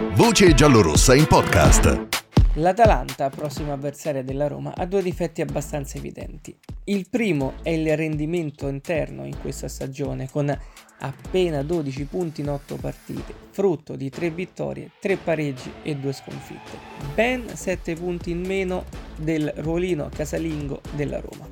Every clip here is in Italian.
Voce giallorossa in podcast. L'Atalanta, prossima avversaria della Roma, ha due difetti abbastanza evidenti. Il primo è il rendimento interno in questa stagione, con appena 12 punti in 8 partite, frutto di 3 vittorie, 3 pareggi e 2 sconfitte. Ben 7 punti in meno del ruolino casalingo della Roma.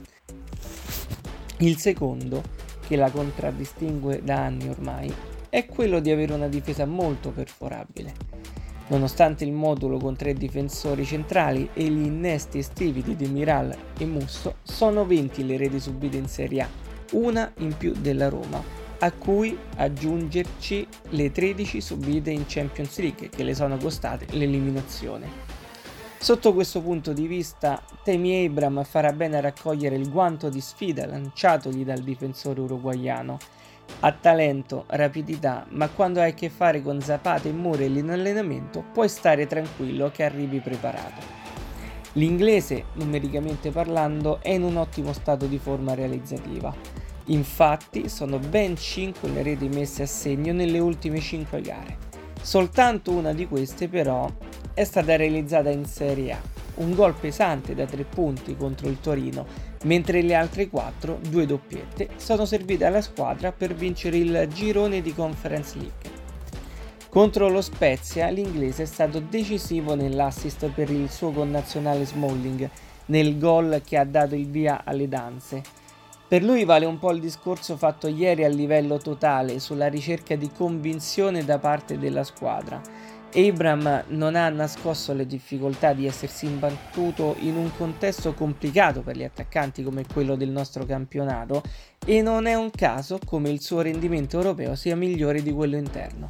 Il secondo, che la contraddistingue da anni ormai, è quello di avere una difesa molto perforabile. Nonostante il modulo con 3 difensori centrali e gli innesti estivi di Demiral e Musso, sono 20 le reti subite in Serie A, una in più della Roma, a cui aggiungerci le 13 subite in Champions League che le sono costate l'eliminazione. Sotto questo punto di vista, Tammy Abraham farà bene a raccogliere il guanto di sfida lanciatogli dal difensore uruguaiano. Ha talento, rapidità, ma quando hai a che fare con Zapata e Muriel in allenamento puoi stare tranquillo che arrivi preparato. L'inglese, numericamente parlando, è in un ottimo stato di forma realizzativa. Infatti sono ben 5 le reti messe a segno nelle ultime 5 gare. Soltanto una di queste però è stata realizzata in Serie A, un gol pesante da 3 punti contro il Torino, mentre le altre 4, 2 doppiette, sono servite alla squadra per vincere il girone di Conference League. Contro lo Spezia l'inglese è stato decisivo nell'assist per il suo connazionale Smalling, nel gol che ha dato il via alle danze. Per lui vale un po' il discorso fatto ieri a livello totale sulla ricerca di convinzione da parte della squadra. Abraham non ha nascosto le difficoltà di essersi imbattuto in un contesto complicato per gli attaccanti come quello del nostro campionato e non è un caso come il suo rendimento europeo sia migliore di quello interno.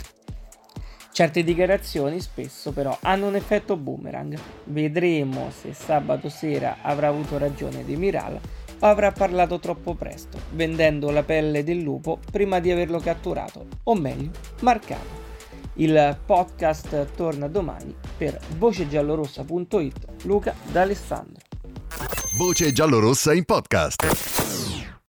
Certe dichiarazioni spesso però hanno un effetto boomerang. Vedremo se sabato sera avrà avuto ragione Demiral o avrà parlato troppo presto, vendendo la pelle del lupo prima di averlo catturato, o meglio, marcato. Il podcast torna domani. Per vocegiallorossa.it, Luca D'Alessandro. Voce giallorossa in podcast.